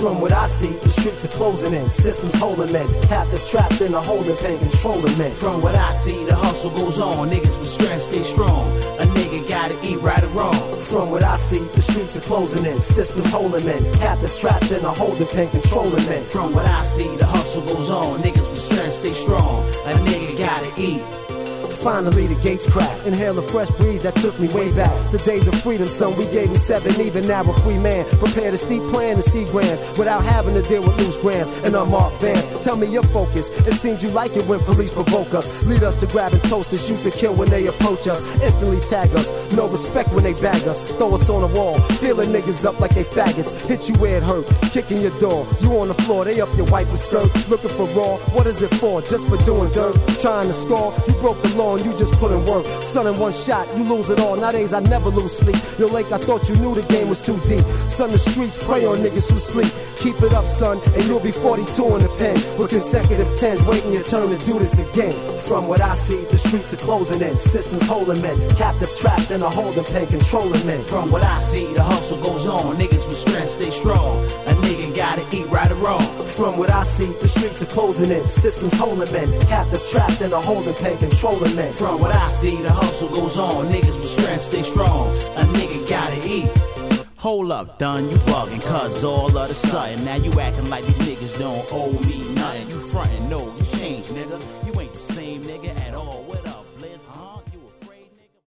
From what I see, the streets are closing in, systems holding men, captive trapped in a holding pen, controlling men. From what I see, the hustle goes on, niggas with strength stay strong. A nigga gotta eat right or wrong. From what I see, the streets are closing in, systems holding men, captive trapped in a holding pen, controlling men. From what I see, the hustle goes on, niggas with strength stay strong. A nigga gotta eat. Finally the gates cracked. Inhale the fresh breeze that took me way back. The days of freedom, son, we gave me 7 even, now a free man. Prepared a steep plan to see grants without having to deal with loose grams and unmarked vans. Tell me your focus, it seems you like it when police provoke us. Lead us to grab and toast, to shoot to kill when they approach us. Instantly tag us, no respect when they bag us. Throw us on the wall, feeling niggas up like they faggots. Hit you where it hurt, kicking your door. You on the floor, they up your wife's skirt. Looking for raw, what is it for? Just for doing dirt? Trying to score, you broke the law and you just put in work. Son, in one shot, you lose it all. Nowadays I never lose sleep. Yo, Lake, I thought you knew the game was too deep. Son, the streets prey on niggas who sleep. Keep it up, son, and you'll be 42 in the pen with consecutive 10s, waiting your turn to do this again. From what I see, the streets are closing in, systems holding men, captive trapped in a holding pen, controlling men. From what I see, the hustle goes on, niggas with strength stay strong. A nigga gotta eat right or wrong. From what I see, the streets are closing in, systems holding men, captive trapped in a holding pen, controlling men. From what I see, the hustle goes on, niggas with strength stay strong. A nigga gotta eat. Hold up, done, you bugging, cuz all of a sudden now you acting like these niggas don't owe me nothing. You frontin', no, you changed, nigga. You ain't the same nigga at all.